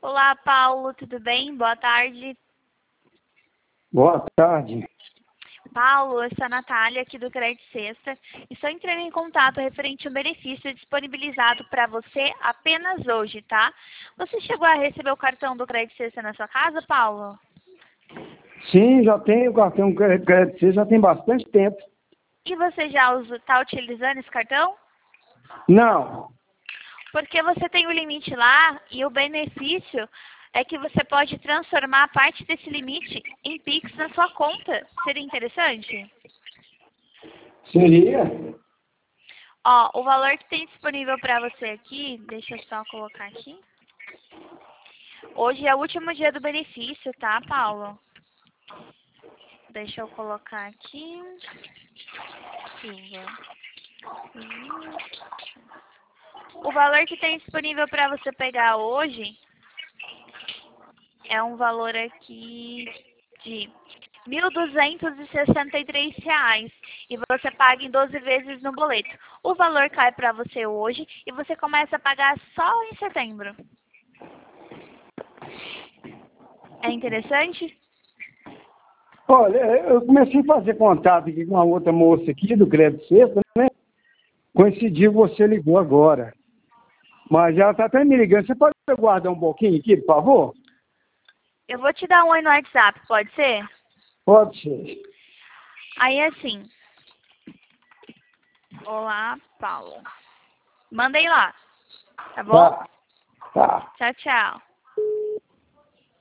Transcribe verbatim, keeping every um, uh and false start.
Olá, Paulo, tudo bem? Boa tarde. Boa tarde. Paulo, eu sou a Natália, aqui do Crédito Sexta. Estou entrando em contato referente ao benefício disponibilizado para você apenas hoje, tá? Você chegou a receber o cartão do Crédito Sexta na sua casa, Paulo? Sim, já tenho cartão crédito, C, já tem bastante tempo. E você já está utilizando esse cartão? Não. Porque você tem o limite lá e o benefício é que você pode transformar parte desse limite em Pix na sua conta. Seria interessante? Seria? Ó, o valor que tem disponível para você aqui, deixa eu só colocar aqui. Hoje é o último dia do benefício, tá, Paulo? Deixa eu colocar aqui. Silva. O valor que tem disponível para você pegar hoje é um valor aqui de mil duzentos e sessenta e três reais e você paga em doze vezes no boleto. O valor cai para você hoje e você começa a pagar só em setembro. É interessante? Olha, eu comecei a fazer contato aqui com uma outra moça aqui do Crédito Sexta, né? Coincidiu, você ligou agora. Mas ela está até me ligando. Você pode aguardar um pouquinho aqui, por favor? Eu vou te dar um oi no WhatsApp, pode ser? Pode ser. Aí assim. Olá, Paulo. Mandei lá, tá bom? Tá, tá. Tchau, tchau.